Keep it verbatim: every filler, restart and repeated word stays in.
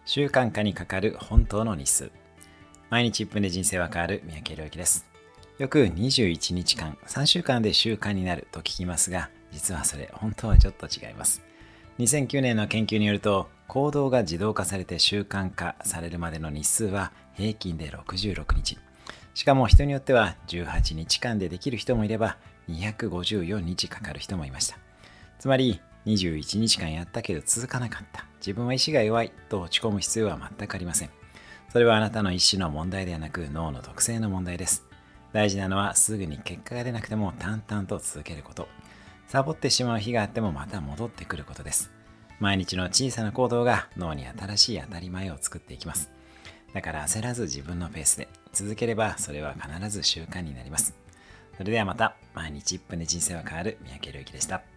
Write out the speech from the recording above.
習慣化にかかる本当の日数。毎日いっぷんで人生は変わる三宅宏之です。よくにじゅういちにちかん、さんしゅうかんで習慣になると聞きますが、実はそれ本当はちょっと違います。にせんきゅうねんの研究によると、行動が自動化されて習慣化されるまでの日数は平均でろくじゅうろくにち。しかも人によってはじゅうはちにちかんでできる人もいればにひゃくごじゅうよっかかかる人もいました。つまりにじゅういちにちかんやったけど続かなかった。自分は意志が弱いと落ち込む必要は全くありません。それはあなたの意志の問題ではなく脳の特性の問題です。大事なのはすぐに結果が出なくても淡々と続けること。サボってしまう日があってもまた戻ってくることです。毎日の小さな行動が脳に新しい当たり前を作っていきます。だから焦らず自分のペースで続ければそれは必ず習慣になります。それではまた。毎日いっぷんで人生は変わる三宅宏之でした。